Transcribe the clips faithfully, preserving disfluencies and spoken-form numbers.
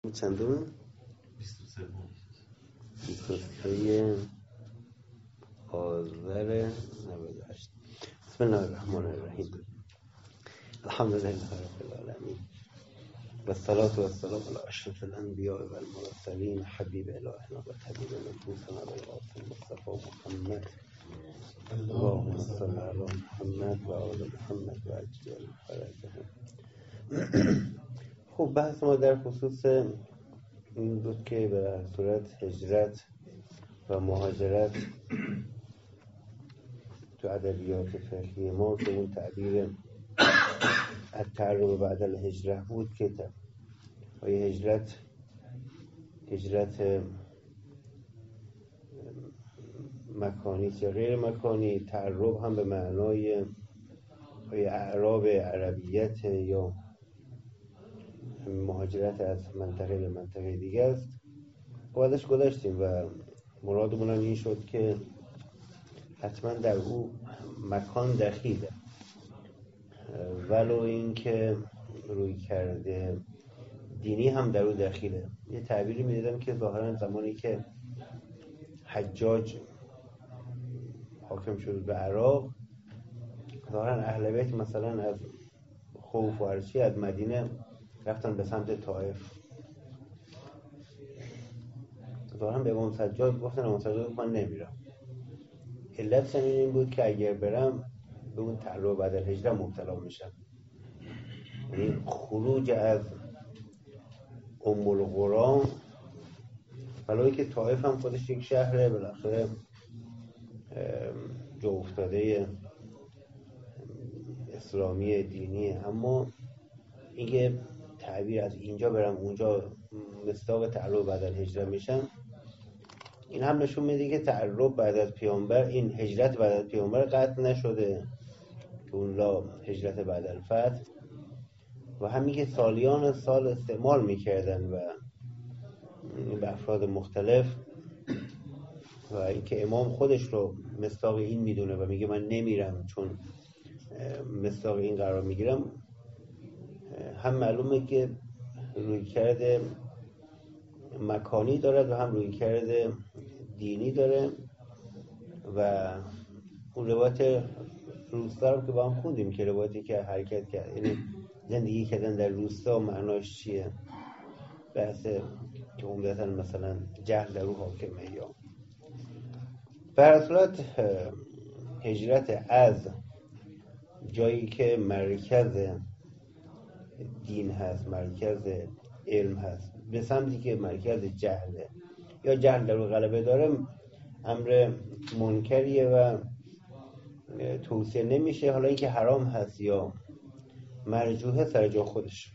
چندمه؟ بیست و سه بیست و سه آذر نود و هشت. بسم الله الرحمن الرحیم. الحمد لله رب العالمین و الصلاة و السلام علی اشرف الانبیاء و المرسلین حبیب الهنا و طبیب نفوسنا بالقاسم مصطفی محمد اللهم صل علی محمد و آل محمد و عجل فرجهم. خب بحث ما در خصوص این بود که به هر صورت هجرت و مهاجرت تو ادبیات فقهی ما که اون تعبیر التعرب بعد الهجرة بود که آیا هجرت هجرت مکانی یا غیر مکانی، تعرب هم به معنای اعراب عربیت یا مهاجرت از منطقه به منطقه دیگه است. و ازش گذاشتیم و مرادمون این شد که حتما در او مکان دخیله، ولو این که روی کرده دینی هم در او دخیله. یه تعبیری میدادم که ظاهرا زمانی که حجاج حاکم شد به عراق، ظاهرا اهل بیت مثلا از خوف و هرچی از مدینه رفتن به سمت طائف. ظاهرا به امام سجاد گفتن امام سجاد من نمیرم. علت این بود که اگر برم به اون تعرب بعد الهجره مبتلا میشم، یعنی خروج از ام القرى، ولی که طائف هم خودش یک شهره بالاخره جا افتاده اسلامی دینی، اما اینکه تعبیر از اینجا برم اونجا مصداق تعرب بعد الهجره میشم، این هم نشون میده که تعرب بعد از پیامبر، این هجرت بعد از پیامبر قطع نشده که اون لا هجرت بعد الفتح، و همین که سالیان سال استعمال میکردن و به افراد مختلف، و اینکه امام خودش رو مصداق این میدونه و میگه من نمیرم چون مصداق این قرار میگیرم، هم معلومه که روی کرده مکانی دارد و هم روی کرده دینی داره. و اون روایت روستا رو که با هم خوندیم که روایتی که حرکت کرد، یعنی زندگی کردن در روستا معناش چیه، بحث که عمدتاً مثلا جهل در رو حاکمه. یا به هر صورت هجرت از جایی که مرکز دین هست، مرکز علم هست، به سمتی که مرکز جهله یا جهل در رو غلبه داره، امر منکریه و توصیه نمیشه. حالا اینکه حرام هست یا مرجوحه سر جا خودش.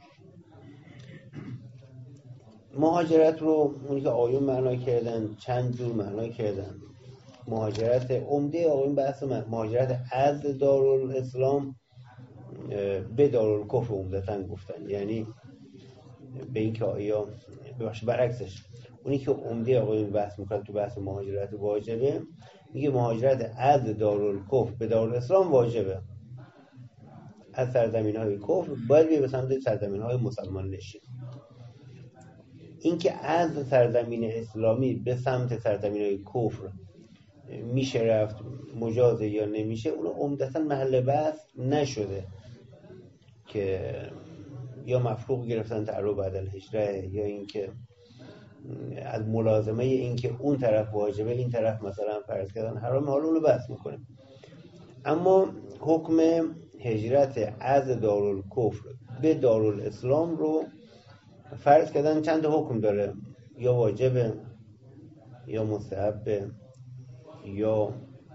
مهاجرت رو اونی که آیون معنا کردن چند جور معنا کردن. مهاجرت عمده آیون بحث مهاجرت از دارالاسلام به دارالکفر عمدتاً گفتن، یعنی به این که آیا ببخش برعکسش، اونی که عمده آقایون بحث میکنن تو بحث مهاجرت واجبه، میگه مهاجرت از دارالکفر به دارالاسلام واجبه. از سرزمین‌های کفر باید بیه به سمت سرزمین‌های مسلمان نشین. این که از سرزمین اسلامی به سمت سرزمین‌های کفر میشه رفت، مجازه یا نمیشه، اون عمدتاً محل بحث نشده که یا مفروغ گرفتن تعرب بعد الهجره، یا اینکه از ملازمه این که اون طرف واجبه این طرف مثلا فرض کردن حرام، حالا اونو بحث میکنیم. اما حکم هجرت از دارالکفر به دارالاسلام رو فرض کردن چند حکم داره، یا واجبه یا مستحبه یا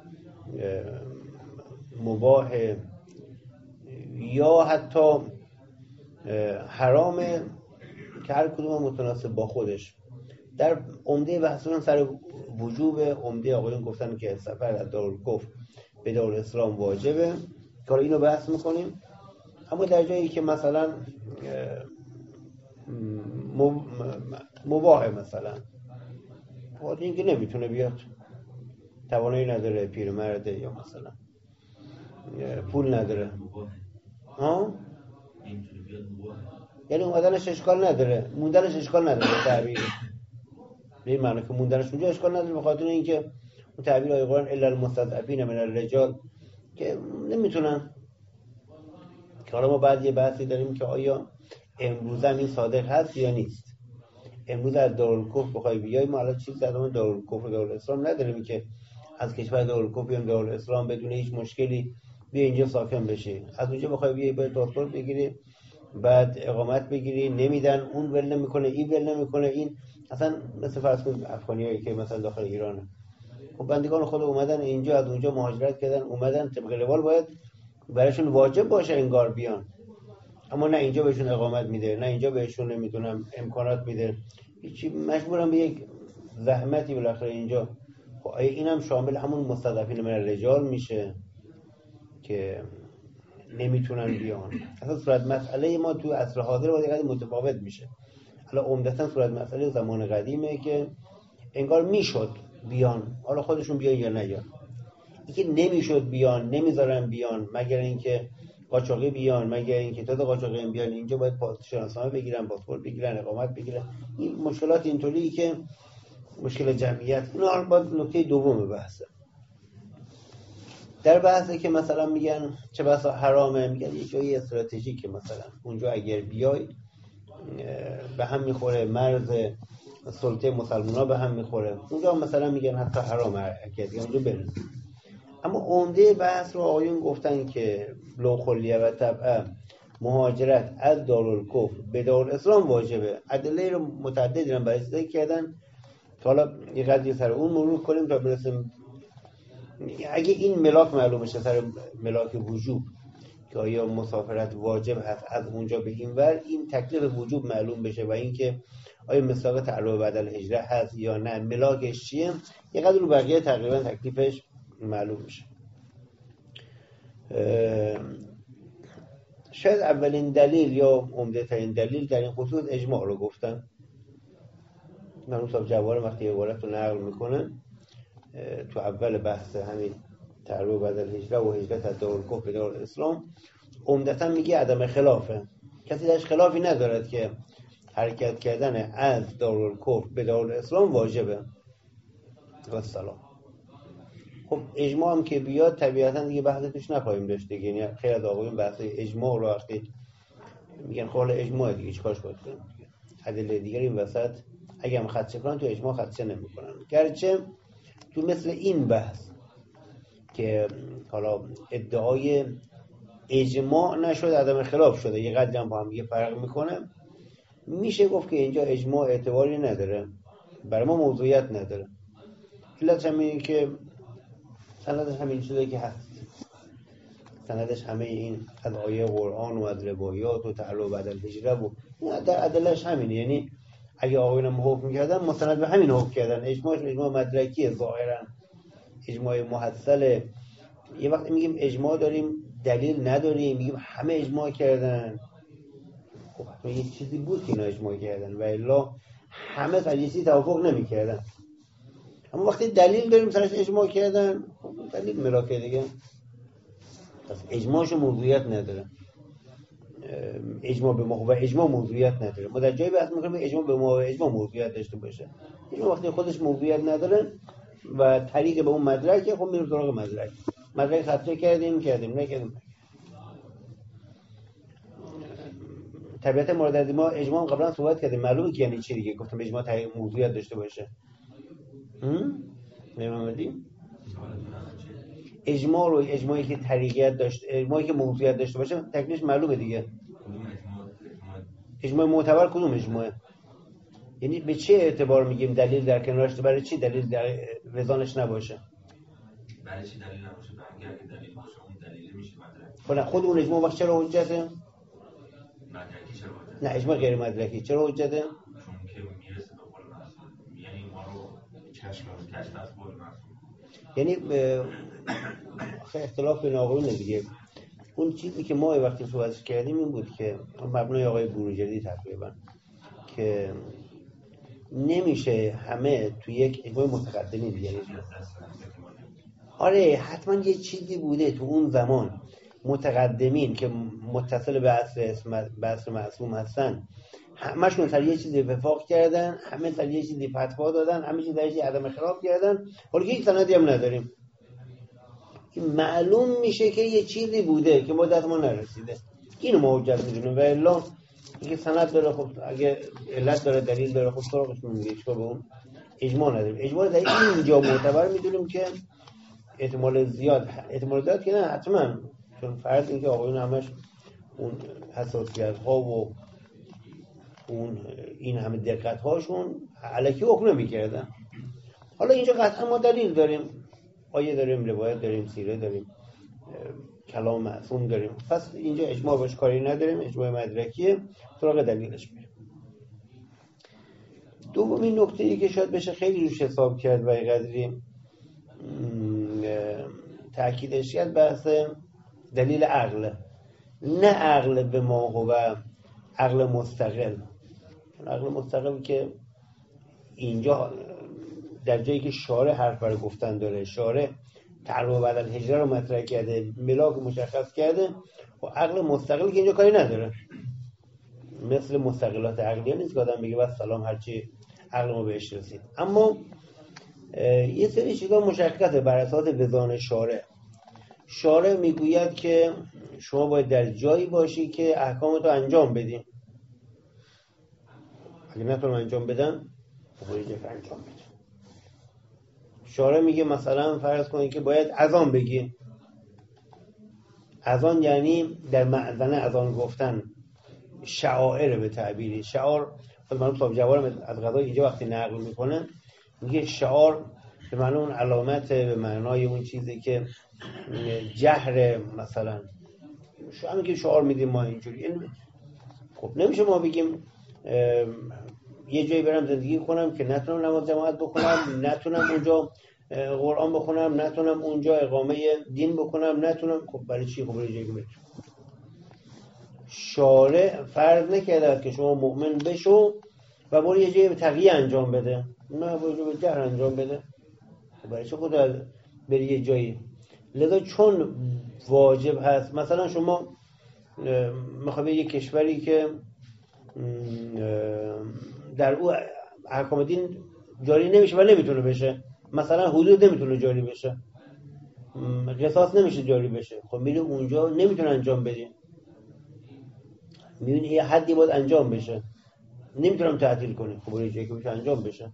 مباح یا حتی حرامه، که هر کدوم متناسب با خودش. در عمده بحثون سر وجوب عمده آقایون گفتن که سفر از دارالکفر به دارالاسلام واجبه، که اینو بحث میکنیم. اما در جایی که مثلا مباحه، مثلا خواهد این که نمیتونه بیاد، توانایی نداره، پیرمرده، یا مثلا پول نداره، ها؟ نمیتونه بیاد مباحه. یعنی اومدنش اشکال نداره، موندنش اشکال نداره تعبیر به این معنی که موندنش اونجا اشکال نداره، به خاطر اینکه اون تعبیر آیه قرآن الا المستضعفین من الرجال که نمیتونن. که حالا ما بعد یه بحثی داریم که آیا امروز هم این صادق هست یا نیست. امروز از دارالکفر بخوای بیای، ما الان چیز زدم دارالکفر و دارالاسلام نداریم که از کشور دارالکفر یا دارالاسلام بدون هیچ مشکلی بیا اینجا ساکن بشی. از اونجا بخوای بیای باید پاسپورت بگیری، بعد اقامت بگیری، نمیدن، اون ول نمیکنه، این ول نمیکنه، این اصلا مثل فرض کن افغانیایی که مثلا داخل ایرانه، خب بندگان خدا اومدن اینجا، از اونجا مهاجرت کردن اومدن، طبق روال باید برایشون واجب باشه انگار بیان، اما نه اینجا بهشون اقامت میده، نه اینجا بهشون نمیدونم امکانات میده، هیچی، مجبورم به یک زحمتی بالاخره اینجا. خب آیا اینم شامل همون مستضعفین من الرجال میشه که نمیتونن بیان؟ اصلا صورت مسئله ما تو عصر حاضر با دیگه متفاوت میشه. حالا عمدتاً صورت مسئله زمان قدیمه که انگار میشد بیان، حالا خودشون بیان یا نیان. اینکه نمیشد بیان، نمیذارن بیان مگر اینکه قاچاقی بیان، مگر اینکه تا قاچاقی بیان اینجا باید شناسنامه بگیرن، پاسپورت بگیرن، اقامت بگیرن. این مشکلات اینطوریه که مشکل جمعیت. اینا باید نکته دوم بحثه. در بحثی که مثلا میگن چه بسا حرامه، میگن یه جایی استراتژیکه، مثلا اونجا اگر بیای به هم میخوره، مرز سلطه مسلمونا به هم میخوره، اونجا مثلا میگن حتی حرام حرکت، اونجا برن. اما عمده بحث رو آقایون گفتن که لو خلیه و طبعا مهاجرت از دارالکفر به دارالاسلام واجبه. ادله رو متعددی رو برای ذکر کردن که حالا یه قضیه سر اون مرور کنیم تا برسیم. اگه این ملاک معلوم بشه سر ملاک وجوب که آیا مسافرت واجب هست از اونجا به این ور، این تکلیف وجوب معلوم بشه و اینکه آیا مصداق تعلق بعد الهجره هست یا نه، ملاکش چیه، یه قدر رو بقیه تقریبا تکلیفش معلوم میشه. شاید اولین دلیل یا عمده ترین دلیل در این خصوص اجماع رو گفتن. مرحوم صاحب جواهر وقتی عبارت رو نقل میکنن تو اول بحث همین تعلق بعد الهجره و هجرت از دارالکفر به دارالاسلام عمدتا میگه عدم خلافه، کسی درش خلافی ندارد که حرکت کردن از دارالکفر به دارالاسلام واجبه و سلام. خب اجماع هم که بیاد طبیعتا دیگه بحث توش نخواهیم داشت دیگه، یعنی خیلی از آقایون بحث اجماع رو وقتی میگن خب اجماع دیگه چیکارش باید کنیم، ادله دیگه این وسط اگه هم خدشه کنن تو اجماع خدشه نمیکنن. گرچه تو مثل این بحث که حالا ادعای اجماع نشد عدم خلاف شده، یه قدری هم با هم یه فرق میکنه، میشه گفت که اینجا اجماع اعتباری نداره، برای ما موضوعیت نداره. علتش هم اینه که سندش همین چیزی که هست، سندش همه این از آیه قرآن و از روایات و تعلق بعد الهجره و در ادلش همینه. یعنی اگه آقایون حکم می‌کردن مستند به همین حکم کردن. اجماعش اجماع مدرکیه ظاهرا، اجماع محصله. یه وقت میگیم اجماع داریم دلیل نداریم، میگیم همه اجماع کردن، خب یه چیزی بود که اینا اجماع کردن و الا همه سر یه چیزی توافق نمی‌کردن. اما وقتی دلیل داریم سرش اجماع کردن، خب دلیل ملاکه دیگه، پس اجماعش موضوعیت نداره. اجماع به ما و اجماع موضوعیت نداره. ما در جایی بحث می‌کنیم اجماع به ما و اجماع موضوعیت داشته باشه. اجماع وقتی خودش موضوعیت نداره و طریق به اون مدرک، خب میریم سراغ مدرک. مدرک خطا کردیم کردیم نکردیم. طبیعت مورد از ما اجماع قبلا صحبت کردیم، معلومه که یعنی چی دیگه. گفتم اجماع طریق موضوعیت داشته باشه. هم؟ می‌فهمید؟ اجماع رو اجماعی که طریقیت داشت، اجماعی که موضوعیت داشته باشه تکلیفش معلومه دیگه. اجماع معتبر کدوم اجماعه؟ یعنی به چه اعتبار میگیم دلیل در کنارش، برای چی دلیل در وزانش نباشه؟ برای چی دلیل نباشه؟ برای اگه دلیل باشه اون دلیل میشه مدرک. خب خود اون اجماع وقت چرا حجته؟ مدرکی چرا حجته؟ نه اجماع غیر مدرکی چرا حجته؟ چون که میرسه به قول معصوم، یعنی ما رو چشم کشف از قول معصوم. یعنی خیلی اختلاف بین آقایون دیگه. اون چیزی که ما وقتی صحبتش کردیم این بود که مبنای آقای بروجردی تقریبا که نمیشه همه تو یک اجماع متقدمی دیگه. آره حتما یه چیزی بوده تو اون زمان متقدمین که متصل به عصر به عصر معصوم هستن همشون سر یه چیزی وفاق کردن، همه سر یه چیزی فتوا دادن، همه چیز درش عدم خلاف کردن، ولی هیچ سندی هم نداریم. معلوم میشه که یه چیزی بوده که ما دست ما نرسیده، اینو ما حجت میدونیم. و الا اینکه سند داره، خب اگه علت داره دلیل داره، خب سراغش میگیره، چیکار به اون اجماع نداریم. اجماع در اینجا معتبر میدونیم که احتمال زیاد، احتمال زیاد که نه حتما، چون فرض اینکه آقایون همش اون حساسیت ها و اون این همه دقت هاشون الکی حکم نمی‌کردن. حالا اینجا قطعا ما دلیل داریم، آیه داریم، روایت داریم، سیره داریم، کلام معصوم داریم، پس اینجا اجماع باش کاری نداریم، اجماع مدرکیه، سراغ دلیلش میریم. دومین نکته‌ای که شاید بشه خیلی روش حساب کرد و قدری تأکیدش کرد بحث دلیل عقل، نه عقل به ما هو عقل مستقل. عقل مستقل که اینجا در جایی که شارع حرف برای گفتن داره، شارع تعریف بعد از هجره رو مطرح کرده، ملاک مشخص کرده، و عقل مستقل که اینجا کاری نداره، مثل مستقلات عقلیه نیست که آدم بگه بس سلام هرچی عقل ما بهش رسید. اما یه سری چیزا مشخصه بر اساس وزان شارع. شارع میگوید که شما باید در جایی باشی که احکامتو انجام بدی، اگه نتونم انجام بدن باید انجام بدی. شارع میگه مثلا فرض کنید که باید اذان بگی. اذان یعنی در مأذنه اذان گفتن، شعائر به تعبیری. شعار خود معلوم صاحب جوار از قضای اینجا وقتی نقل میکنه میگه شعار به معنی اون علامت، به معنای اون چیزی که جهر، مثلا شو همین که شعار میدیم ما اینجوری. خب نمیشه ما بگیم یه جایی برم زندگی کنم که نتونم نماز جماعت بکنم، نتونم اونجا قرآن بخونم، نتونم اونجا اقامه دین بکنم، نتونم. خب برای چی؟ خب برای جایی که شارع فرض نکرده که شما مؤمن بشو و برای یه جایی تقیه انجام بده، نه برای جایی جهر انجام بده. خب برای چه خود بری یه جایی؟ لذا چون واجب هست، مثلا شما میخوای یه کشوری که در او احکام دین جاری نمیشه و نمیتونه بشه، مثلا حدود نمیتونه جاری بشه، قصاص نمیشه جاری بشه، خب میری اونجا نمیتونه انجام بدی، میبینی یه حدی باید انجام بشه، نمیتونم تعطیل کنی، خب برای جایی که بشه انجام بشه.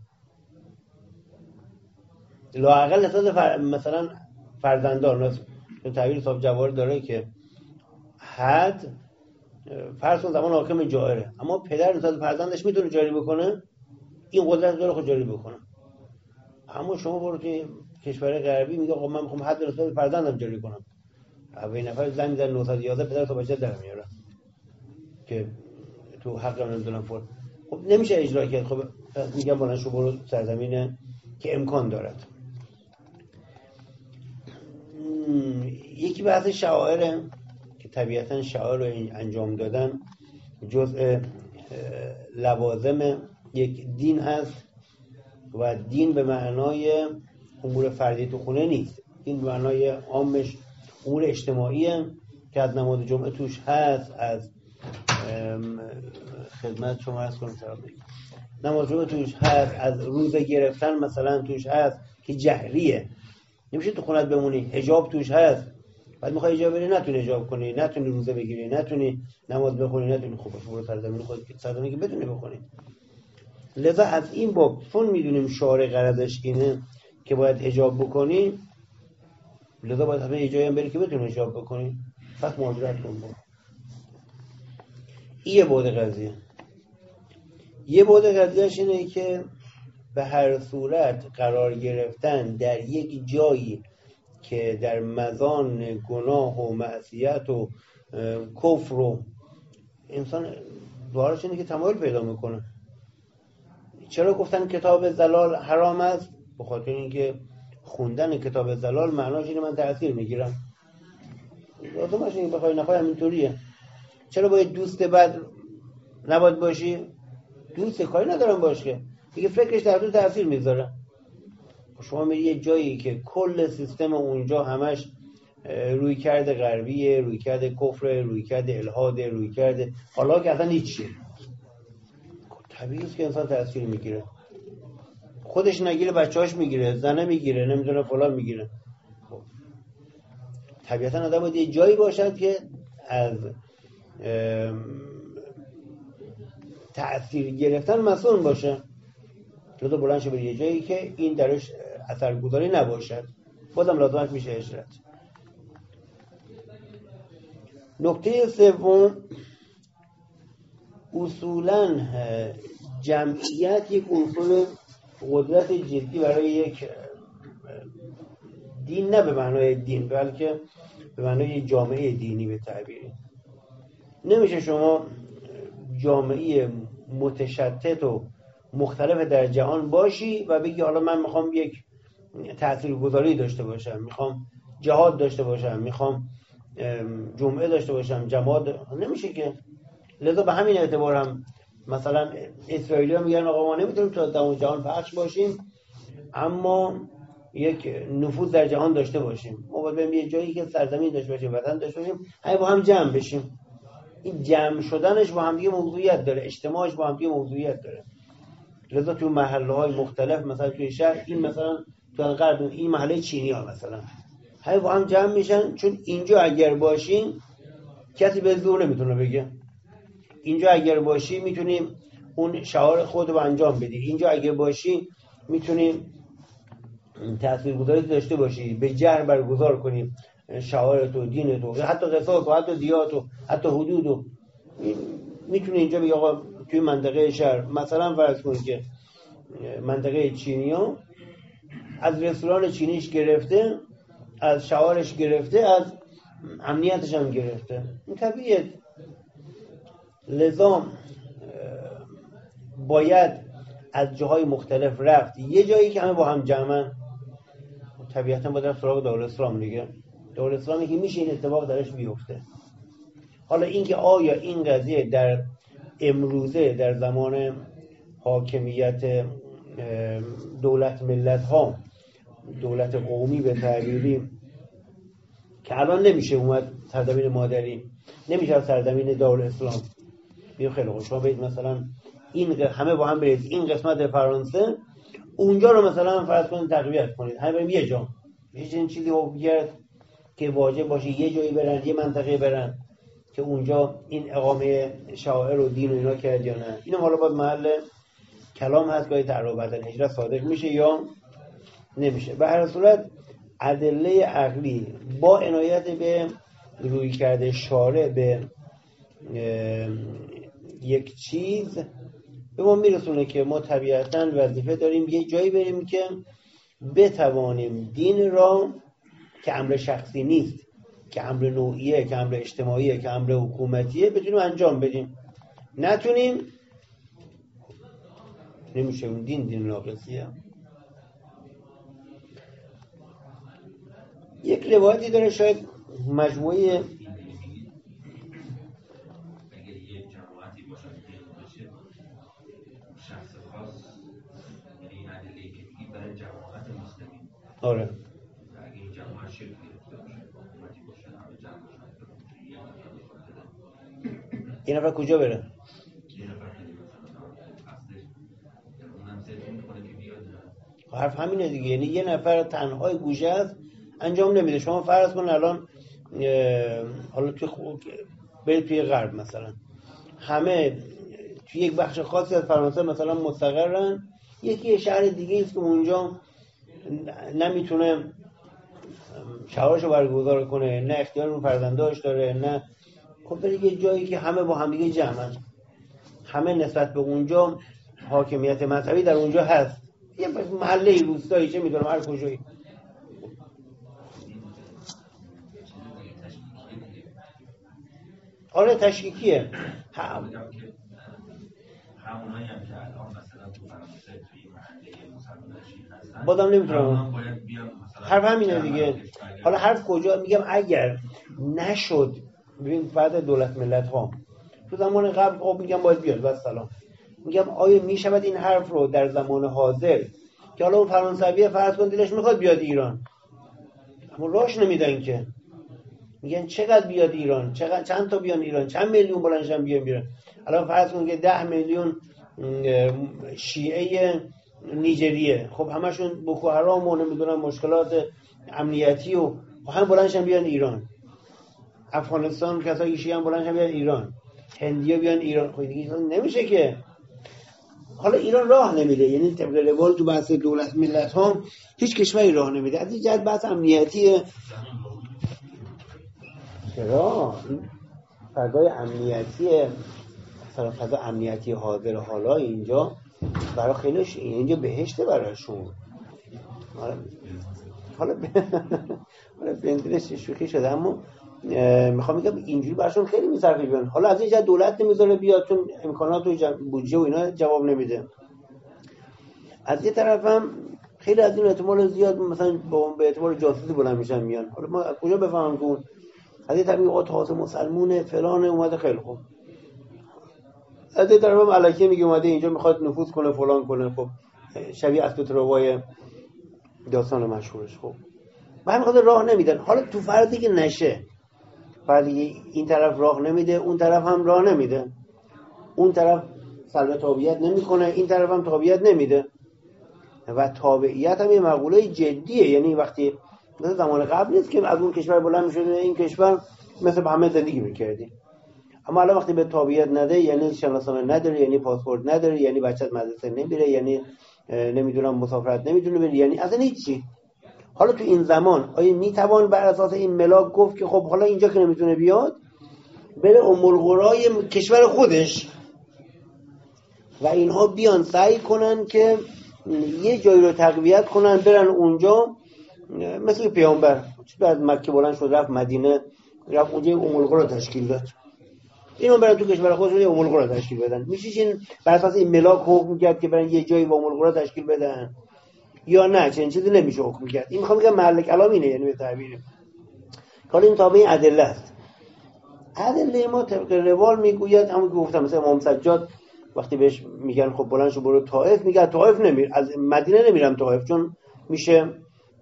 لااقل اساس فر... مثلا فرزندان، چون تعبیر صاحب جوار داره که حد فرض کن زمان حاکم جائره، اما پدر نسبت فرزندش میتونه جاری بکنه، این قدرت داره خود جاری بکنه. اما شما برو توی کشور غربی میگه آقا من میخوام حد نسبت فرزندم جاری کنم، اولین نفر زنگ میزنه نهصد و یازده پدر تو بچه در میاره که تو حق نمیدونم فور. خب نمیشه اجرا کرد. خب میگم بالا شو برو سرزمینه که امکان دارد. یکی بحث شعائره که طبیعتا شعائر رو انجام دادن جزء لوازم یک دین هست و دین به معنای امور فردی تو خونه نیست، دین به معنای عامش امور اجتماعیه که از نماز جمعه توش هست، از خدمت شما عرض کنم نماز جمعه توش هست، از روزه گرفتن مثلا توش هست که جهریه، نمیشه تو خونت بمونی، حجاب توش هست، بعد میخوای حجاب بری نتونی حجاب کنی، نتونی روزه بگیری، نتونی نماز بخونی، نتونی خوب برو سرزمین خودت که سرزمینی که بتونی بخونی. لذا از این باب چون میدونیم شارع غرضش اینه که باید حجاب بکنی، لذا باید همه جایی هم بری که بتونی حجاب بکنی، پس مهاجرت کن. این یه بعد قضیه. یه بعد قضیهش اینه که به هر صورت قرار گرفتن در یک جایی که در مزان گناه و معصیت و کفر و انسان دوارش اینه که تمایل پیدا میکنه. چرا گفتن کتاب زلال حرام است؟ به خاطر اینکه خوندن کتاب زلال معناش اینه من تأثیر میگیرم. لازمش اینه بخوای نخوای همینطوریه. چرا باید دوست بد نباید باشی؟ دوست کاری ندارم باش که دیگه فکرش در تو تأثیر میذاره. شما میری یه جایی که کل سیستم اونجا همش رویکرد غربیه، رویکرد کفر، رویکرد الحاد، رویکرد حالا که اصلا هیچ چیه. طبیعیه که انسان تأثیر میگیره، خودش نگیره بچه‌هاش میگیره، زنه میگیره، نمیدونه فلان میگیره. طبیعتا آدم باید یه جایی باشد که از تأثیر گرفتن مسئول باشه، لذا بلند شه به یه جایی که این درش اثرگذاری نباشد، بازم لازمش میشه هجرت. نکته سوم، اصولاً جمعیت یک اصول قدرت جدی برای یک دین، نه به معنای دین بلکه به معنای جامعه دینی به تعبیری. نمیشه شما جامعه متشتت و مختلف در جهان باشی و بگی حالا من میخوام یک تاثیرگذاری داشته باشم، میخوام جهاد داشته باشم، میخوام جمعه داشته باشم، جماعت. نمیشه که. لذا به همین اعتبار هم مثلا اسرائیلی ها میگن آقا ما نمیتونیم تا تمام جهان پخش باشیم اما یک نفوذ در جهان داشته باشیم. ما باید بریم یه جایی که سرزمین داشته باشیم، وطن داشته باشیم، همه با هم جمع بشیم. این جمع شدنش با هم دیگه موضوعیت داره، اجتماعش با هم دیگه موضوعیت داره. لذا تو محله های مختلف، مثلا توی شهر، این مثلا تو غرب این محله چینی ها مثلا همه با هم جمع میشن، چون اینجا اگر باشین کسی به زور نمیتونه بگه. اینجا اگر باشی میتونیم اون شعار خود رو انجام بدی، اینجا اگر باشی میتونیم تاثیرگذاری داشته باشی، به جهر برگزار کنیم شعار تو، دین تو، حتی قصاص و حتی دیات و حتی حدود و میتونه اینجا بگه آقا توی منطقه شهر مثلا فرض کنید که منطقه چینی‌ها از رستوران چینیش گرفته، از شعارش گرفته، از امنیتش هم گرفته. این طبیعیه. لذا باید از جاهای مختلف رفت یه جایی که همه با هم جمعن. طبیعتا باید رفت سراغ دارالاسلام دیگه. دارالاسلامی که میشه این اتفاق درش بیفته. حالا اینکه آیا این قضیه در امروزه در زمان حاکمیت دولت ملت ها، دولت قومی به تعبیری که الان نمیشه اومد سرزمین مادری، نمیشه از سرزمین دارالاسلام میگه خیلی خوب شما برید مثلا این همه با هم برید این قسمت فرانسه، اونجا رو مثلا فرض کنید تقویت کنید، همه بریم یه جا، هیچ این چیزی هویت که واجب باشه یه جایی برن، یه منطقه برن که اونجا این اقامه شاعر و دین و اینا کرد یا نه. اینم حالا باید محل کلام هست که تعرض بدل هجرت صادق میشه یا نمیشه. به هر صورت ادله عقلی با عنایت به رویکرد شارع به یک چیز به ما میرسونه که ما طبیعتاً وظیفه داریم یه جایی بریم که بتوانیم دین را که امر شخصی نیست، که امر نوعیه، که امر اجتماعیه، که امر حکومتیه بتونیم انجام بدیم. نتونیم نمیشه. اون دین دین ناقصیه. یک روایتی داره شاید مجموعه آره اگه این جماعت شکل گرفته باشه، حکومتی باشه، همه جمع باشن، این نفر کجا بره؟ یه نفر که اصلش اونم سرطون میکنه که بیاد. حرف همینه دیگه، یعنی یه نفر تنهای گوشه است انجام نمیده. شما فرض کن الان حالا توی خود برید توی غرب مثلا، همه توی یک بخش خاصی از فرانسه مثلا مستقرن، یکی شهر دیگه است که اونجا نمیتونه شعارشو برگزار کنه، نه اختیار رو فرزنداش داره، نه. خب برید یه جایی که همه با هم دیگه جمعن، همه نسبت به اونجا حاکمیت مذهبی در اونجا هست، یه محله روستایی چه میدونم هر کجایی. آره تشکیکیه. همونایی هم که الان مثلا تو فرانسه توی محله مسلمان شیعه هستن بازم نمیتونم. حرف همینه دیگه. حالا حرف کجا؟ میگم اگر نشد، ببین فرد دولت ملت ها تو زمان قبل خب میگم باید بیاد و سلام، میگم آیا میشود این حرف رو در زمان حاضر که حالا اون فرانسوی فرض کن دلش میخواد بیاد ایران اما راهش نمیدن که، میگن چقدر بیاد ایران، چقدر چند تا بیان ایران، چند میلیون بلندشن بیان بیان. الان فرض کن که ده میلیون شیعه نیجریه، خب همشون بوکو حرام و نمیدونم مشکلات امنیتی و هم بلندشن بیان ایران. افغانستان کسایی شیعه هم بلندشن بیان ایران، هندیا بیان ایران. خب دیگه نمیشه که. حالا ایران راه نمیده، یعنی طبق روال تو بحث دولت ملت ها هیچ کشوری راه نمیده. از این جهت بحث امنیتی چرا فضای امنیتی مثلا فضا امنیتی حاضر حالا اینجا برای خیلیش اینجا بهشته براشون. حالا حالا بنزینش شوخی شده، اما میخوام میگم اینجوری براشون خیلی میصرفه بیان. حالا از اینجا دولت نمیذاره بیاد چون امکانات و بودجه و اینا جواب نمیده. از یه طرف هم خیلی از این احتمال زیاد مثلا به اعتبار جاسوسی بلند میشن میان. حالا ما کجا بفهمم که اون از یه طرف میگه تازه مسلمونه فلان اومده، خیلی خوب. از یه طرف هم الکی میگه اومده اینجا میخواد نفوذ کنه فلان کنه. خب شبیه اسب روای داستان مشهورش. خب و همین خاطر راه نمیدن. حالا تو فرضی که نشه، فرضی این طرف راه نمیده اون طرف هم راه نمیده، اون طرف سلب تابعیت نمیکنه این طرف هم تابعیت نمیده. و تابعیت هم یه مقوله جدیه. یعنی وقتی مثل زمان قبل نیست که از اون کشور بلند میشده این کشور مثل همه زندگی میکردی. اما الان وقتی به تابعیت نده، یعنی شناسنامه نداره، یعنی پاسپورت نداره، یعنی بچت مدرسه نمیره، یعنی نمیدونم مسافرت نمیتونه بره، یعنی اصلا هیچی. حالا تو این زمان آیا میتوان بر اساس این ملاک گفت که خب حالا اینجا که نمیتونه بیاد بره ام القرای کشور خودش و اینها بیان سعی کنن که یه جایی رو تقویت کنن، برن اونجا مثل پیامبر بعد مکه بلند شد رفت مدینه، رفت اونجا ام القرا تشکیل داد. اینو برن تو کشور خودشون ام القرا تشکیل بدن. میشه این بر اساس این ملاک حکم کرد که برن یه جایی با ام القرا تشکیل بدن یا نه؟ چنین چیزی نمیشه حکم کرد. این میخوام بگم محل کلام اینه، یعنی به تعبیر حالا این تابع ادله است. ادله ما طبق روال میگوید، همون که گفتم مثلا امام سجاد وقتی بهش میگن خب بلند شو برو طائف، میگه طائف نمیر، از مدینه نمیرم طائف چون میشه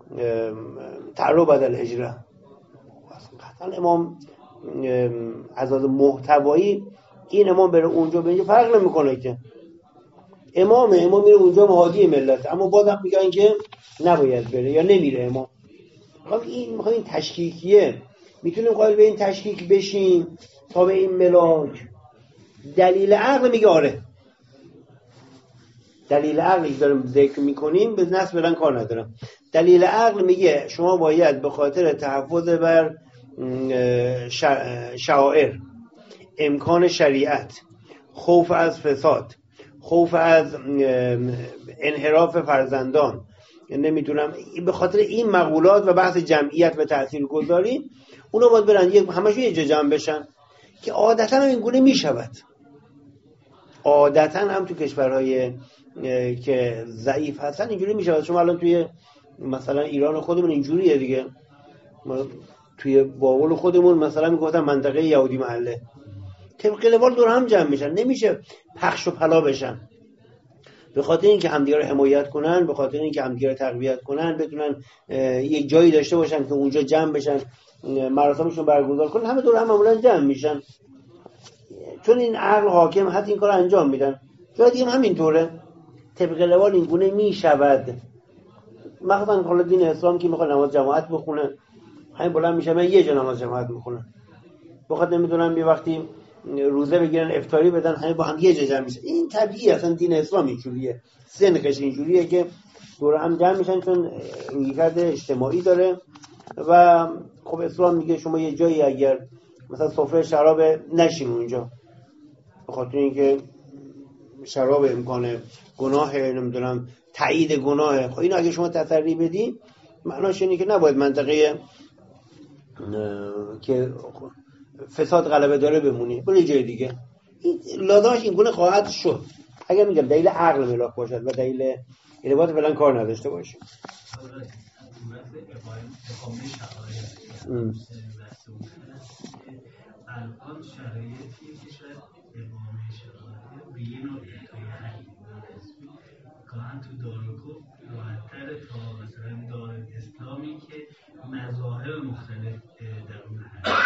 تعرض بدل هجره. قطعا امام از از محتوایی این امام بره اونجا به اینجا فرق نمیکنه که امامه، امام میره اونجا مهادی ملت، اما بازم میگن که نباید بره یا نمیره امام. این میخوام این تشکیکیه، میتونیم قائل به این تشکیک بشیم تا به این ملاک. دلیل عقل میگه آره، دلیل عقلی که داریم ذکر میکنیم به نص بدن کار ندارم. دلیل عقل میگه شما باید به خاطر تحفظ بر شعائر، امکان شریعت، خوف از فساد، خوف از انحراف فرزندان، نمیدونم به خاطر این مقولات و بحث جمعیت و تأثیر گذاری اونا باید برن یک همشون یه جا جمع بشن که عادتا هم این گونه میشود. عادتا هم تو کشورهای که ضعیف هستن اینجوری میشود. شما الان توی مثلا ایران خودمون اینجوریه دیگه، توی باول خودمون مثلا میگفتن منطقه یهودی محله، طبق روال دور هم جمع میشن، نمیشه پخش و پلا بشن. به خاطر اینکه همدیگه رو حمایت کنن، به خاطر اینکه همدیگه رو تقویت کنن، بتونن یک جایی داشته باشن که اونجا جمع بشن، مراسمشون برگزار کنن، همه دور هم معمولا جمع میشن چون این عقل حاکم حتی این کار انجام میدن. جای دیگه همین طوره، طبق روال این گونه میشود. مثلا حالا دین اسلام که میخواد نماز جماعت بخونه، همین بلند میشه من یه جا نماز جماعت میخونه، بخاطر نمیدونم یه وقتی روزه بگیرن افطاری بدن همه با هم یه جا جمع میشه. این طبیعیه، اصلا دین اسلام اینجوریه، سنخش اینجوریه که دور هم جمع میشن چون رویکرد اجتماعی داره. و خب اسلام میگه شما یه جایی اگر مثلا سفره شراب نشین اونجا، به خاطر اینکه شراب امکان گناه، نمیدونم تایید گناه، خب اینو اگه شما تسری بدی معناش اینه که نباید منطقه که فساد غلبه داره بمونی، برو جای دیگه. این لازمش این گونه خواهد شد اگر میگم دلیل عقل ملاک باشد و دلیل ارتباط فعلا کار نداشته باشه. الان شرایطی که شاید امام شرایط به یه نوع اتحایی نسبی گاهن تو دارالکفر راحت‌تر تا مثلا دار اسلامی که مذاهب مختلف در اون هست.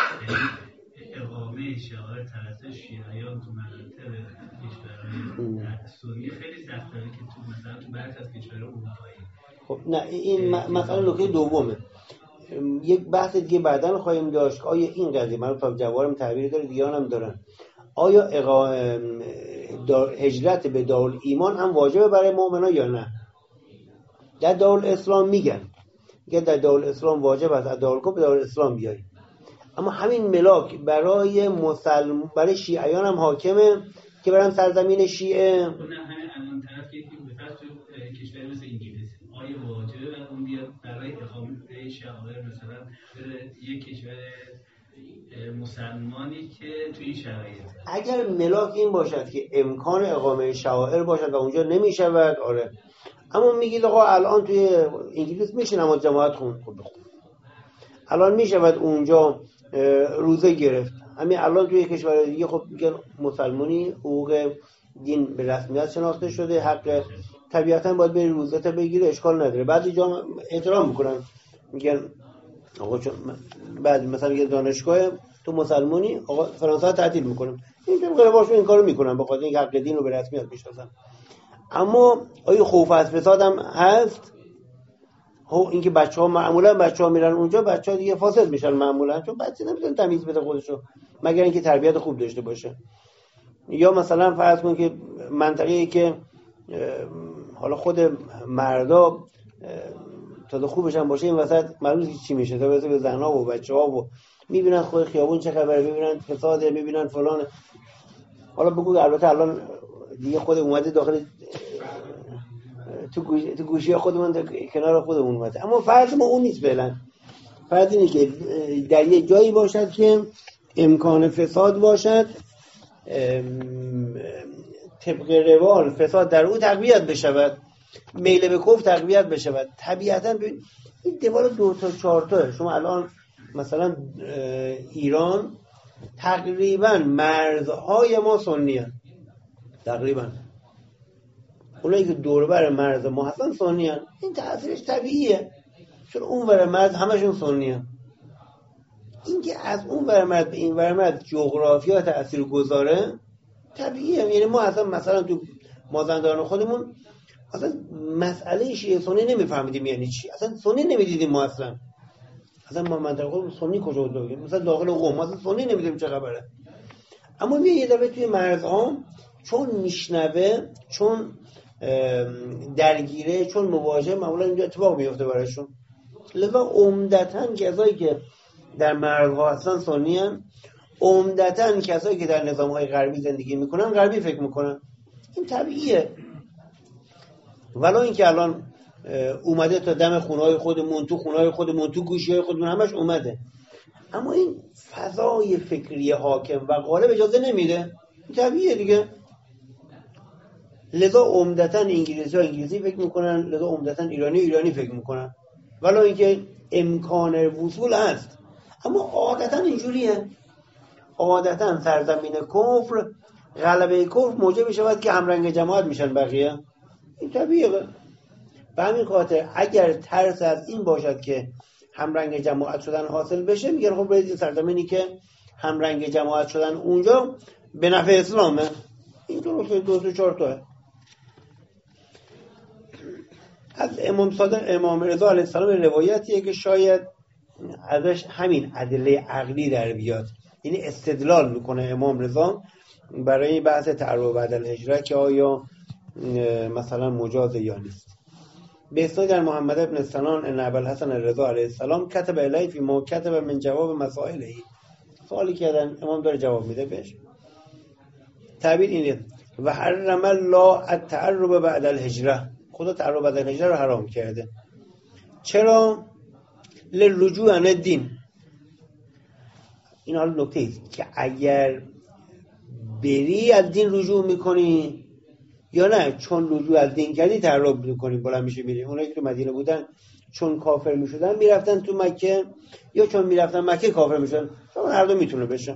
طرف شیعیان تو مناطق کشورهای سنی خیلی سخت داره که تو مثلا تو بعضی از کشورهای اروپایی. خب نه این مثلا نکته دومه. یک بحث دیگه بعداً خواهیم داشت آیا این قضیه من تا جوارم تعبیر داره دیگران هم دارن آیا اقا... هجرت به دارالایمان هم واجبه برای مؤمنان یا نه؟ در دارالاسلام میگن که در دارالاسلام واجب است از دارالکفر به دارالاسلام بیای، اما همین ملاک برای مسلم برای شیعیان هم حاکمه که برن سرزمین شیعه. نه همین الان طرف یکی بفرض تو کشور مثل انگلیس آیا واجبه اون بیاد برای اقامه شعائر مثلا یک کشور مسلمانی که توی این شرایط اگر ملاک این باشد که امکان اقامه شعائر باشد و اونجا نمیشود آره، اما میگید آقا الان توی انگلیس میشه نماز جماعت خون خود بخون، الان میشود اونجا روزه گرفت، همین الان توی کشور دیگه خب میگن مسلمانی حقوق دین به رسمیت شناخته شده، حق طبیعتا باید بری روزه تا بگیره، اشکال نداره. بعضی جا احترام میکنن میگن آقا چون بعد مثلا میگه دانشگاه تو مسلمانی آقا فرانسه تعطیل میکنم، این طبقه باشون این کارو میکنن به خاطر اینکه حق دین رو به رسمیت میشناسن. اما آیا خوف از فساد هم هست؟ ها اینکه بچه‌ها معمولا بچه‌ها میرن اونجا بچه‌ها دیگه فاسد میشن معمولا، چون بچه نمیتونه تمیز بده خودشو مگر اینکه تربیت خوب داشته باشه. یا مثلا فرض کن که منطقه‌ای که حالا خود مردا تا خوبش هم باشه این وسط معلومه چی میشه، تا به زن‌ها و بچه‌ها و میبینن خود خیابون چه خبره، میبینن فساده، میبینن فلان. حالا بگو البته الان دیگه خود اومده داخل تو گوشی تو گوشی خودمون کنار خودمون اومده، اما فرض ما اون نیست فعلا. فرض اینه که در یه جایی باشد که امکان فساد باشد، طبق روال فساد در او تقویت بشود، میل به کفر تقویت بشود. طبیعتاً این دیوار دو تا چهار تا شما الان مثلا ایران تقریبا مرزهای ما سنی هستند، تقریبا اونایی که دور بر مرز ما هستن سنی هستند. این تأثیرش طبیعیه چون اون ور مرز همشون سنی هستند. این که از اون ور مرز به این ور مرز جغرافیا تأثیر گذاره طبیعیه. یعنی ما اصلا مثلا تو مازندران خودمون اصلا مسئله شیعه سنی نمیفهمیدیم یعنی چی، اصلا سنی نمیدیدیم ما، اصلا اصلا ما منطقه خودمون سنی کجا بود، مثلا داخل قم اصلا سنی نمیدیدیم چه خبره. اما میاد یه دفعه توی مرزها چون میشنوه، چون درگیره، چون مواجهه، معمولا اینجا اتفاق میفته براشون. لذا عمدتاً کسایی که در مرزها هستن سنی ان، عمدتاً کسایی که در نظام‌های غربی زندگی میکنن غربی فکر میکنن. این طبیعیه. ولی اینکه الان اومده تا دم خونه‌های خودمون، تو خونه‌های خودمون، تو گوشی‌های خودمون همش اومده، اما این فضای فکری حاکم و غالب اجازه نمیده. طبیعیه دیگه. لذا عمدتاً انگلیسی‌ها انگلیسی فکر میکنن، لذا عمدتاً ایرانی ایرانی فکر میکنن، ولی اینکه امکان وصول هست. اما عادتاً اینجوریه، عادتاً سرزمین کفر، غلبه کفر موجب میشود که همرنگ جماعت میشن بقیه. این طبیعیه. به همین خاطر اگر ترس از این باشد که همرنگ جماعت شدن حاصل بشه، میگن خب برید سرزمینی که همرنگ جماعت شدن اونجا به نفع اسلامه. این درسته، دو تا چهار تا. از امام صادق امام رضا علیه السلام روایتیه که شاید ازش همین ادله عقلی در بیاد، یعنی استدلال میکنه امام رضا برای بحث تعرب بعد الهجره که آیا مثلا مجاز یا نیست. به اسناد در محمد بن سنان ان ابوالحسن الرضا علیه السلام کتب الیه فی ما کتب من جواب مسائله. سوالی کردن امام داره جواب میده بهش. تعبیر اینه و حرم الله التعرب بعد الهجره، خدا تعرب بعد الهجره رو حرام کرده. چرا؟ لرجوع عن الدین. این حالا نکته است که اگر بری از دین رجوع میکنی یا نه، چون رجوع از دین کردی تعرب میکنی بلند میشه میری. اونایی که تو مدینه بودن چون کافر میشدن میرفتن تو مکه، یا چون میرفتن مکه کافر میشدن، چون هر دو میتونه بشه.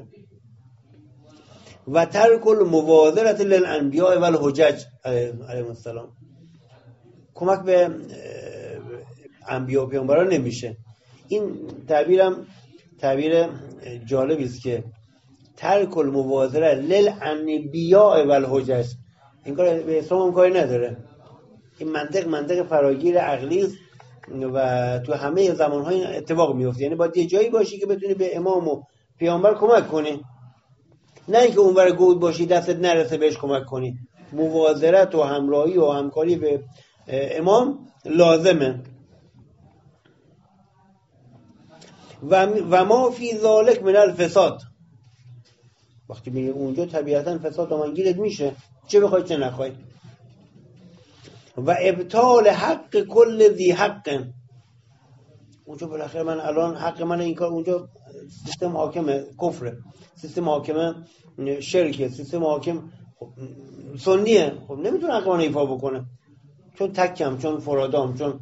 و ترک المبادره للانبیاء والحجج علیهم السلام، کمک به انبیا و پیامبران نمیشه. این تعبیرم تعبیر جالبی است که ترک المبادره للانبیاء و الحجج. این کار به اسلام هم کاری نداره. این منطق منطق فراگیر عقلی است و تو همه زمان‌ها این اتفاق میفته. یعنی باید یه جایی باشی که بتونی به امام و پیامبر کمک کنی، نه اینکه اونور گود باشی دستت نرسه بهش کمک کنی. مواظرت و همراهی و همکاری به امام لازمه. و و ما فی ذالک من الفساد، وقتی میگه اونجا طبیعتا فساد آمنگیرت میشه، چه بخوای چه نخوای. و ابطال حق کل ذی حق، اونجا بالاخره من الان حق من این کار، اونجا سیستم حاکم کفره، سیستم حاکم شرکه، سیستم حاکم سنیه، خب نمیتونه حق من ایفا بکنه چون تکم، چون فرادام، چون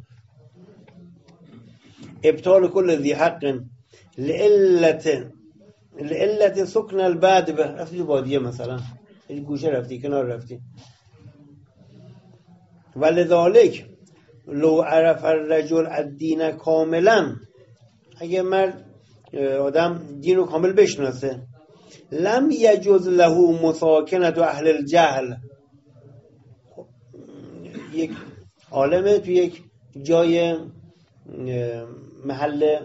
ابطال کل ذی حق لعلت لعلت سکن البعد به. رفتی تو بادیه مثلا، یه گوشه رفتی، کنار رفتی. ولذالک لو عرف الرجل الدین کاملا، اگه مرد آدم دین رو کامل بشناسه، لم یجوز له مساکنت اهل الجهل. یک عالمه تو یک جای محل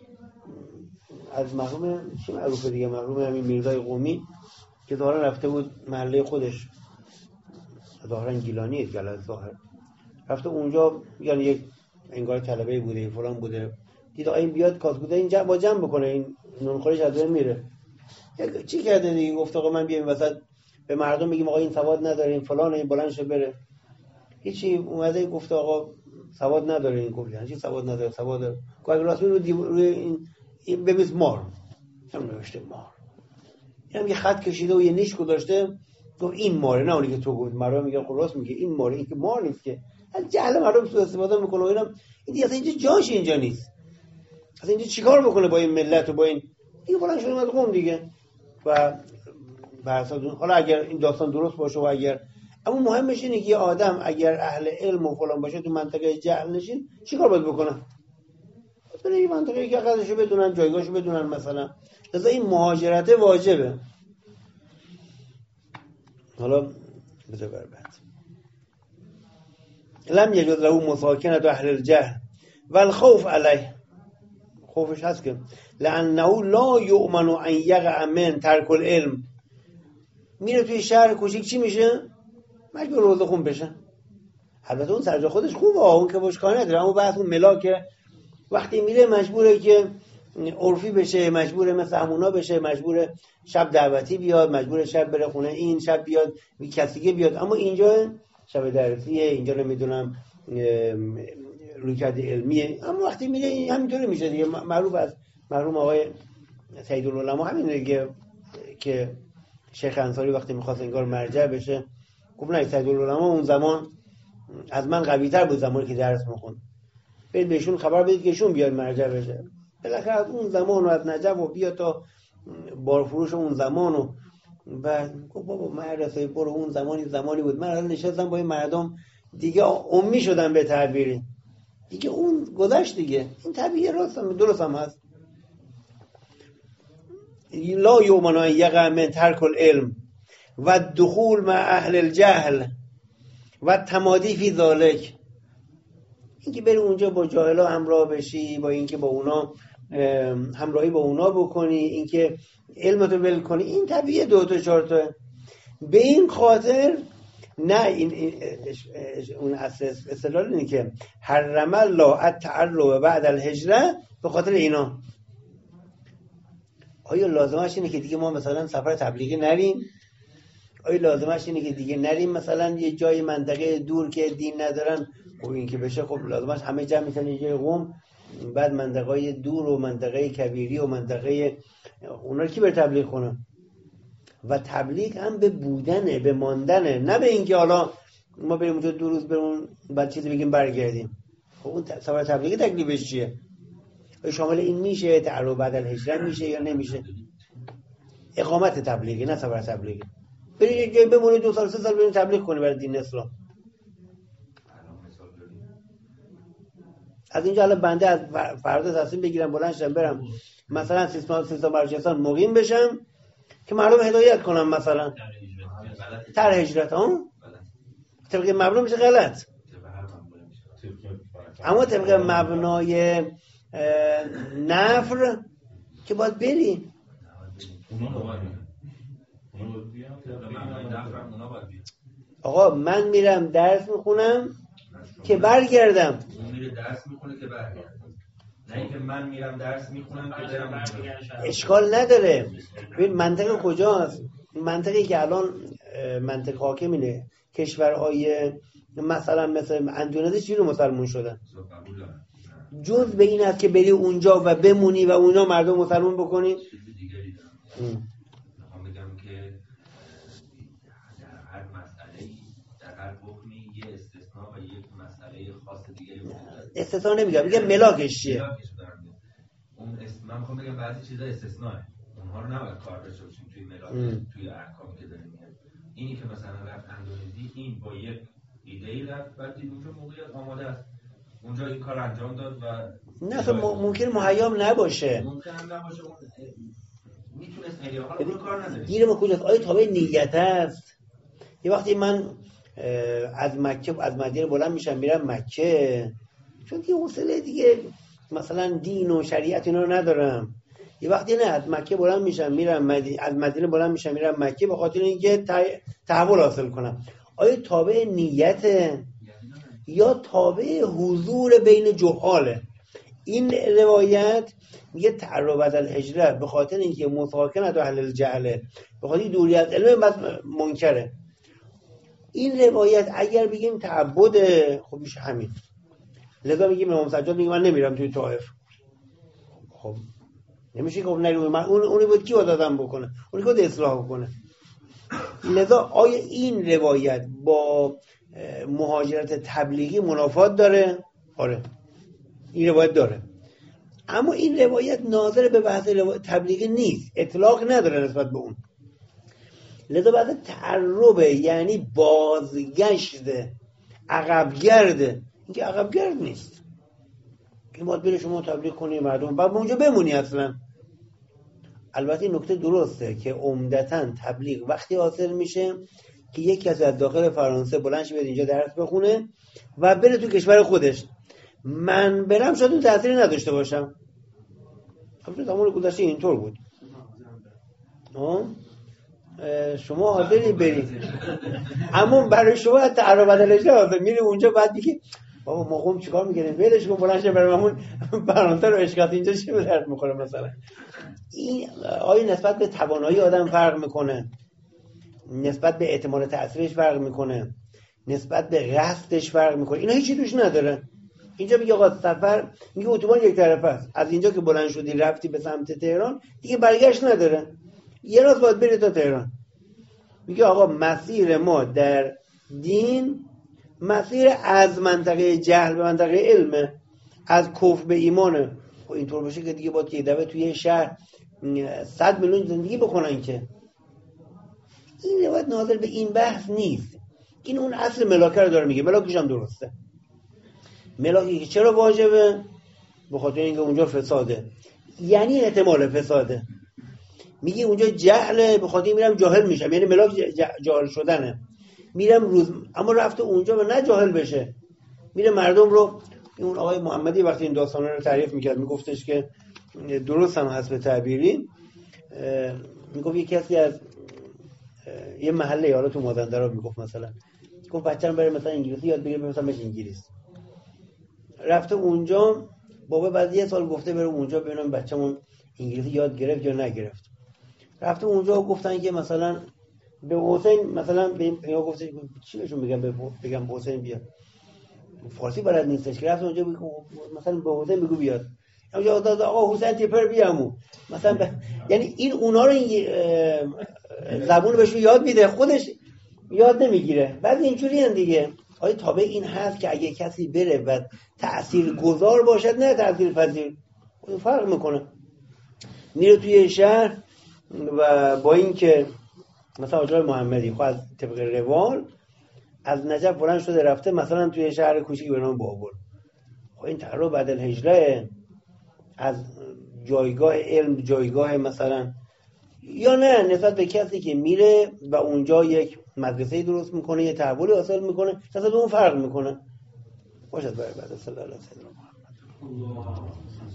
از محروم چی معروفه دیگه، محروم همین میرزای قومی که ظاهرا رفته بود محله خودش، ظاهرا گیلانیه گلت ظاهر، رفته اونجا، یعنی یک انگار طلبه بوده فلان بوده، دید این بیاد کاسبوده این جمع با جمع بکنه، این نونخورش از بین میره. چی کرده دیگه؟ گفت آقا من بیام وسط به مردم بگیم آقا این سواد نداره، این فلان، این بلند شه بره. هیچی اومده گفت آقا سواد نداره، این کلی چی سواد نداره، سواد داره. گفت راست رو دی... روی این, این ببیس مار، هم نوشته مار، اینم یه خط کشیده و یه نیش گذاشته، گفت این ماره، نه اونی که تو گفت. مردم میگه خب راست میگه این ماره، این که مار نیست که. از جهل مردم سوء استفاده میکنه. اینم این دیگه اصلا اینجا جاش اینجا نیست، اصلا اینجا چیکار بکنه با این ملت و با این دیگه بلند شده از قوم دیگه. و برساتون حالا اگر این داستان درست باشه و اگر، اما مهمش اینه که یه آدم اگر اهل علم و فلان باشه تو منطقه جهل نشین چیکار باید بکنه؟ مثلا این منطقه که قدرشو بدونن، جایگاهشو بدونن مثلا. لذا این مهاجرت واجبه. حالا بذار بر بعد. لم یجوز له مساکنت اهل الجهل والخوف علیه، خوفش هست که لانه لا یؤمن ان یقع من ترک العلم. میره توی شهر کوچیک چی میشه؟ مجبور روزه خون بشه. البته اون سرجا خودش خوبه، اون که باش کار نداره، اما بحث اون ملاکه. وقتی میره مجبوره که عرفی بشه، مجبوره مثل همونا بشه، مجبوره شب دعوتی بیاد، مجبوره شب بره خونه این، شب بیاد کسی بیاد. اما اینجا شب درسیه، اینجا نمیدونم رویکرد علمیه. اما وقتی میره همینطوری میشه دیگه. معروف از مرحوم آقای سیدالعلماء همین دیگه که شیخ انصاری وقتی میخواست انگار مرجع بشه گفت نه، سیدالعلماء اون زمان از من قوی تر بود زمانی که درس میخوند، برید بهشون خبر بدید که ایشون بیاد مرجع بشه. بالاخره از اون زمان و از نجف و بیا تا بارفروش اون زمان و بعد گفت بابا مدرسه برو، اون زمانی زمانی بود من نشستم با این مردم دیگه امی شدم به تعبیری دیگه، اون گذشت دیگه. این طبیعی راست هم درست هم هست. لا یؤمن ان یقع من ترک العلم و دخول مع اهل الجهل و تمادی فی ذالک. اینکه بری اونجا با جاهلا همراه بشی، با اینکه با اونا همراهی با اونا بکنی، اینکه علمتو ول کنی، این طبیعیه. دو تا چهار تا به این خاطر نه این, این اون اساس استدلال اینه که حرم الله التعرب بعد الهجره به خاطر اینا. آیا لازمش اینه که دیگه ما مثلا سفر تبلیغی نریم؟ آیا لازمش اینه که دیگه نریم مثلا یه جای منطقه دور که دین ندارن؟ خب این که بشه خب لازمش همه جمع میشن یه جای قم، بعد منطقه دور و منطقه کبیری و منطقه اونا رو کی بر تبلیغ کنه؟ و تبلیغ هم به بودنه، به ماندنه، نه به اینکه حالا ما بریم اونجا دو روز بریم بعد چیزی بگیم برگردیم. خب اون سفر تبلیغی تکلیفش چیه؟ شامل این میشه تعرب بعد الهجره میشه یا نمیشه؟ اقامت تبلیغی نه سفر تبلیغی. برید یه جایی بمونید دو سال سه سال برید تبلیغ کنید برای دین اسلام. از اینجا الان بنده از فردا تصمیم بگیرم بلند شم برم مثلا سیستان سیستان بلوچستان مقیم بشم، که مردم هدایت کنن مثلا طرح هجرت ها طبق مبنا میشه غلط، اما طبق مبنای نفر که باید بری. آقا من میرم درس میخونم که برگردم. اون میره درس میخونه که برگردم، نه اینکه من میرم درس میخونم که برم. اشکال نداره. ببین منطق کجاست؟ منطقی که الان منطق حاکم اینه کشورهای مثلا مثل اندونزی چی رو مسلمون شدن؟ جز به این است که بری اونجا و بمونی و اونا مردم مسلمون بکنی؟ چیزی دیگری دارم. میخوام بگم که در هر مسئله‌ای در هر حکمی یه استثناء و یک مسئله خاص دیگری وجود داره. استثناء نمیگم، میگم ملاکش چیه؟ ملاکش دارم. اون است... من میخوام بگم بعضی چیزا استثناءه، اونها رو نباید کار داشته باشیم توی ملاک، توی احکامی که داریم میاد. اینی که مثلا رفت اندونزی، این با یک ایده‌ای رفت، بعد دید اونجا موقعیت آماده است، اونجا این کار انجام داد و نه خب ممکن مهیام نباشه، ممکن هم نباشه، اون میتونست ایده حالا اون کار نداره. گیر ما کجاست؟ آیا تابع نیت است؟ یه وقتی من از مکه از مدینه بلند میشم میرم مکه، چون که حوصله دیگه مثلا دین و شریعت اینا رو ندارم. یه وقتی نه از مکه بلند میشم میرم مدینه، از مدینه بلند میشم میرم مکه به خاطر اینکه تحول حاصل کنم. آیا تابع نیت یا تابع حضور بین جهاله؟ این روایت میگه تعرض بدل هجره به خاطر اینکه مساکنت و اهل الجهله، به خاطر دوری از علم منکره. این روایت اگر بگیم تعبد، خب میشه همین. لذا میگیم امام سجاد میگه من نمیرم توی طائف. خب نمیشه که نری من اون اونی بود کی دادم بکنه، اونی که اصلاح بکنه. لذا آیا این روایت با مهاجرت تبلیغی منافات داره؟ آره این روایت داره، اما این روایت ناظر به بحث تبلیغی نیست، اطلاق نداره نسبت به اون. لذا بعد تعرب یعنی بازگشت، عقبگرد. این که عقبگرد نیست، این باید بره شما تبلیغ کنی مردم بعد اونجا بمونی اصلا. البته این نکته درسته که عمدتاً تبلیغ وقتی حاصل میشه که یک کسی از داخل فرانسه بلند شه بیاد اینجا درس بخونه و بره تو کشور خودش. من برم شاید اون تأثیری نداشته باشم. همون زمان گذشته اینطور بود. آه؟ شما حاضری برید، اما برای شما تعرض بدل هجره حاضر میری اونجا، بعد میگی بابا ما قوم چیکار میکنیم، ولش کن بلند شه برام همون فرانسه رو اشکات اینجا چی به درد میخوره مثلا. این آیا نسبت به توانایی آدم فرق میکنه، نسبت به احتمال تأثیرش فرق میکنه، نسبت به قصدش فرق میکنه، اینا هیچی توش نداره. اینجا میگه آقا سفر، میگه اتوبان یک طرفه است، از اینجا که بلند شدی رفتی به سمت تهران دیگه برگشت نداره، یه راست باید بری تا تهران. میگه آقا مسیر ما در دین مسیر از منطقه جهل به منطقه علمه، از کفر به ایمانه. خب اینطور باشه که دیگه باید یه دفعه توی شهر صد میلیون زندگی بکنن که. این روایت ناظر به این بحث نیست. این اون اصل ملاکه رو داره میگه، ملاکش هم درسته. ملاکی که چرا واجبه؟ به خاطر اینکه اونجا فساده، یعنی احتمال فساده. میگه اونجا جهله، به خاطر میرم جاهل میشم، یعنی ملاک جاهل شدنه. میرم روز، اما رفته اونجا و نه جاهل بشه، میره مردم رو. اون آقای محمدی وقتی این داستانا رو تعریف میکرد میگفتش که درست هم هست به تعبیری، میگفت یه کسی از یه محله حالا تو مازندران میگفت مثلا گفت بچه‌م بره مثلا انگلیسی یاد بگیره، مثلا بشه انگلیس. رفته اونجا، بابا بعد یه سال گفته برم اونجا ببینم بچه‌مون انگلیسی یاد گرفت یا نگرفت. رفته اونجا گفتن که مثلا به حسین مثلا به یا گفته چی بهشون بگم، بگم به حسین بیاد، فارسی بلد نیستش. که رفته اونجا مثلا به حسین بگو بیاد، اونجا آقا حسین تیپر بیامو مثلا ب... یعنی این اونا رو زبون بهشون یاد میده، خودش یاد نمیگیره. بعد اینجوری هم دیگه. آیا تابع این هست که اگه کسی بره و تأثیر گذار باشد نه تأثیر پذیر، فرق میکنه. میره توی شهر و با این که مثلا آجای محمدی خب از طبق روال از نجف بلند شده رفته مثلا توی شهر کوچیکی به نام بابل، خب این تعرض بدل هجره از جایگاه علم جایگاه مثلا یا نه نسبت به کسی که میره و اونجا یک مدرسه درست میکنه، یه تحولی حاصل میکنه، نسبت به اون فرق میکنه. باشد برای بعد صلی الله علیه و سلم.